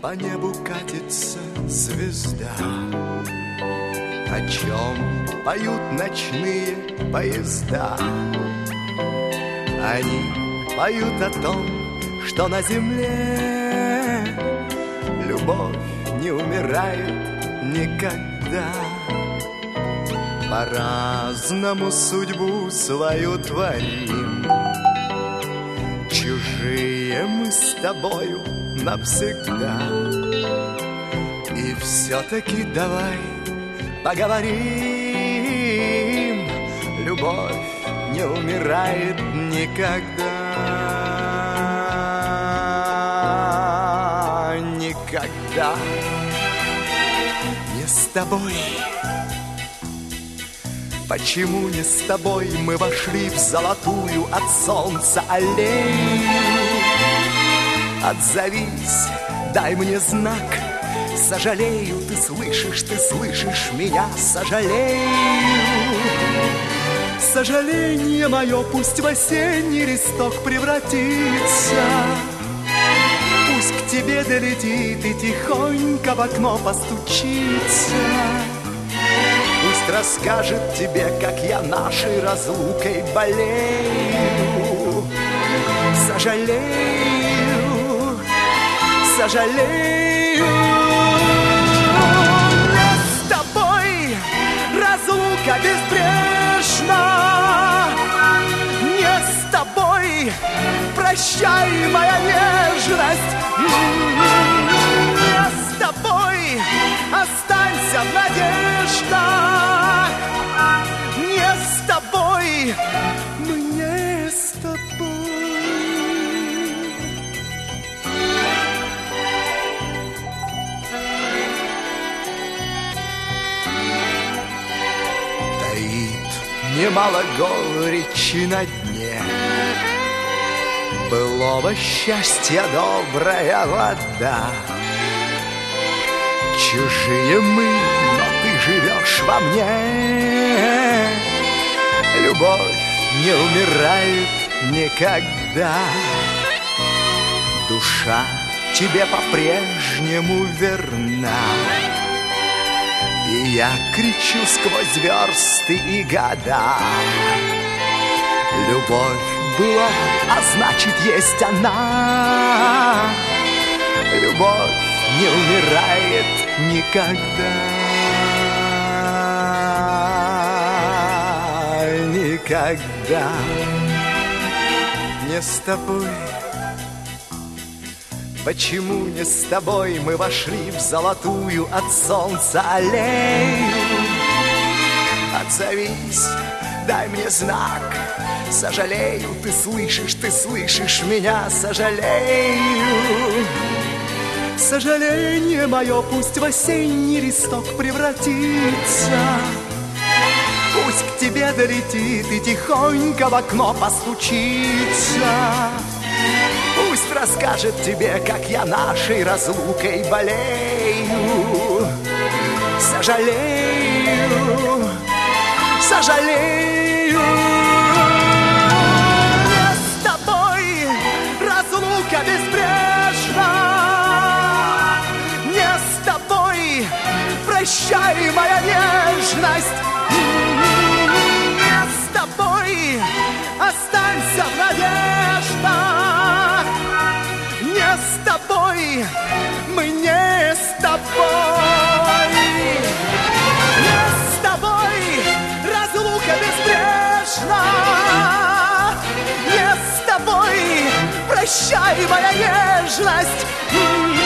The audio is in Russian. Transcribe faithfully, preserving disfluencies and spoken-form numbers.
по небу катится звезда. О чем поют ночные поезда? Они поют о том, что на земле любовь не умирает никогда. По-разному судьбу свою творим, чужие мы с тобою навсегда. И все-таки давай поговорим, любовь не умирает никогда. Никогда не с тобой. Почему не с тобой мы вошли в золотую от солнца аллею? Отзовись, дай мне знак. Сожалею, ты слышишь, ты слышишь меня, сожалею. Сожаление мое пусть в осенний листок превратится. Пусть к тебе долетит и тихонько в окно постучится. Пусть расскажет тебе, как я нашей разлукой болею. Сожалею, сожалею. Не с тобой разлука безбрежна. Не с тобой прощай, моя нежность. Не с тобой останься в надеждах. Не с тобой, мне с тобой. Таит немало горечи на дне былого счастья добрая вода. Чужие мы, но ты живешь во мне. Любовь не умирает никогда. Душа тебе по-прежнему верна. И я кричу сквозь версты и года. Любовь была, а значит есть она. Любовь не умирает никогда. Никогда не с тобой. Почему не с тобой мы вошли в золотую от солнца аллею? Отзовись, дай мне знак. Сожалею, ты слышишь, ты слышишь меня, сожалею. Сожаление мое пусть в осенний листок превратится. Пусть к тебе долетит и тихонько в окно постучится. Пусть расскажет тебе, как я нашей разлукой болею. Сожалею, сожалею. Не с тобой разлука безбрежна. Не с тобой прощай, моя нежность. Не с тобой останься в надеждах. Не с тобой, мы не с тобой. Не с тобой разлука безбрежна. Не с тобой прощай, моя нежность.